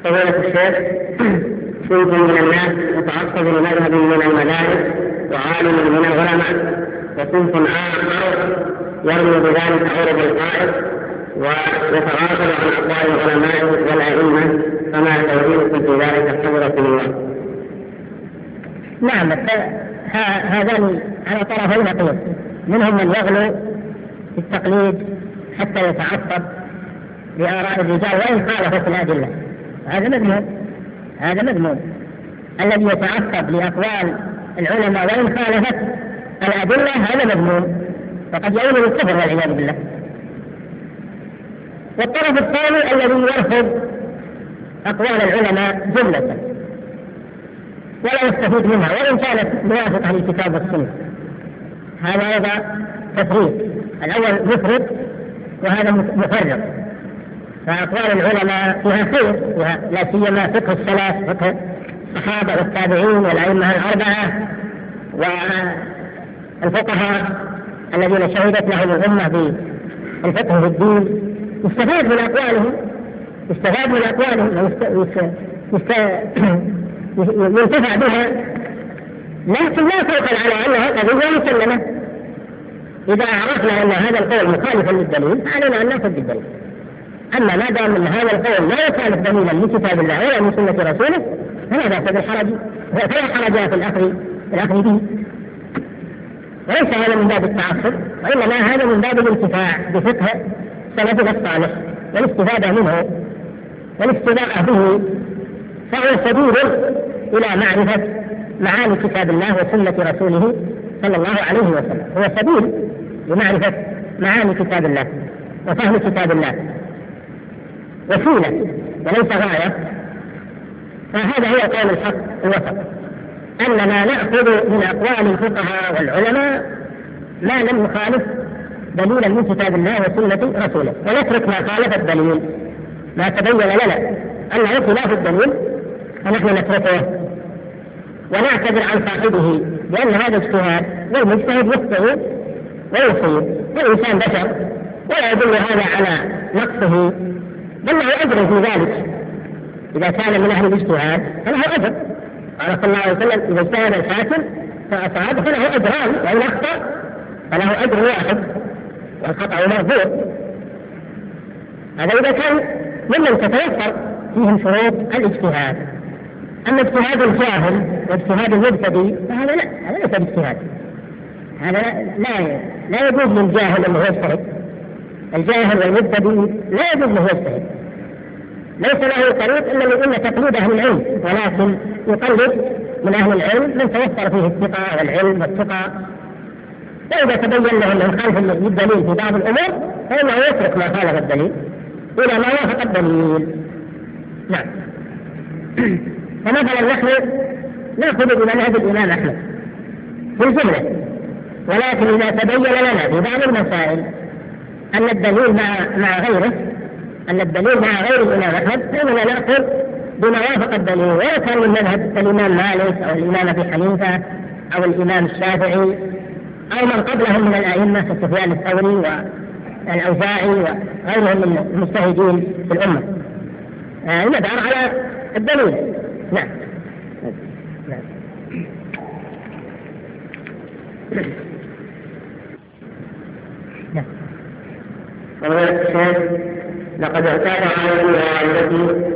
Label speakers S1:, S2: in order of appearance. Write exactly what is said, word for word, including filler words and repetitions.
S1: فضيلة الشيخ، صنف من الناس يتعصب لمذهب من المذاهب وعالم من العلماء، وصنف آخر يرمي بذلك عرض القائد ويتغافل عن أقوال العلماء والأئمة، فما توجيهكم في ذلك حضرة الله؟
S2: نعم، هذان على طرفي نقيض، منهم من يغلو في التقليد حتى يتعصب لآراء الرجال وإن خالفت الأدلة، هذا مذموم. هذا مذموم الذي يتعصب لأقوال العلماء وإن خالفت الأدلة، هذا مذموم، فقد يؤول بالكفر والعياذ بالله. والطرف الثاني الذي يرفض أقوال العلماء جملة ولا يستفيد منها وإن كانت موافقة للكتاب والسنة، هذا أيضا تفريط. الأول مفرط وهذا مفرط. فأقوال العلماء فيها خير، لا سيما فقه السلف، فقه الصحابة والتابعين والأئمة الأربعة والفقهاء الذين شهدت لهم الأمة بالفقه في الدين، يستفاد من أقوالهم، يستفاد من أقوالهم ينتفع بها، لكن لا فرق على أنها قضية مسلمة. إذا عرفنا أن هذا القول مخالفا للدليل علينا أن نأخذ بالدليل. أما ما دام أن هذا القول لا يخالف دليلا من كتاب الله ولا من سنة رسوله فلا بأس بالحرج، فلا حرج في الأخذ الأخذ به. وليس هذا من باب التعصب، وإنما هذا من باب الانتفاع بفقه سلفنا الصالح والاستفادة منه والاستباء به، فهو سبيل إلى معرفة معاني كتاب الله وسنة رسوله صلى الله عليه وسلم. هو سبيل لمعرفة معاني كتاب الله وفهم كتاب الله، وسيلة وليس غاية. فهذا هو قول الحق الوسط، أننا نأخذ من أقوال الفقهاء والعلماء ما لم يخالف دليلا من كتاب الله وسنة رسوله، ونترك ما خالف الدليل، ما تبين لنا أنه خلاف الدليل فنحن نتركه ونعتذر عن صاحبه، لأن هذا اجتهاد، والمجتهد يخطئ ويصيب، والإنسان بشر ولا يدل هذا على نقصه، بل له أجر في ذلك. إذا كان من أهل الاجتهاد فله أجر، قال صلى الله عليه وسلم: إذا اجتهد الحاكم فأصاب فله أجران، وإن أخطأ فله أجر واحد والخطأ مرفوع. هذا إذا كان ممن تتوفر فيهم شروط الاجتهاد. أما اجتهاد الجاهل واجتهاد المبتدئ فهذا لا، هذا ليس باجتهاد، هذا لا لا يجوز للجاهل أنه يجتهد. الجاهل والمبتدئ لا يجوز له يجتهد، ليس له طريق إلا من أن تقليد أهل العلم، ولكن يقلد من أهل العلم من توفر فيه الثقة والعلم والتقى. وإذا تبين له أنه خالف الدليل في بعض الأمور فإنه يترك ما خالف الدليل إلى ما وافق الدليل. نعم. فمثلا نحن نأخذ بمذهب الإمام أحمد في الجملة، ولكن إذا تبين لنا في بعض المسائل أن الدليل مع مع غيره أن الدليل مع غير الإمام أحمد فإننا نأخذ بما وافق الدليل، ولا كان من مذهب الإمام مالك أو الإمام أبي حنيفة أو الإمام الشافعي أو من قبلهم من الأئمة كسفيان الثوري والأوزاعي وغيرهم من المجتهدين في الأمة. آه ندعم على الدليل. نعم. نعم.
S1: لقد اعتاد على التي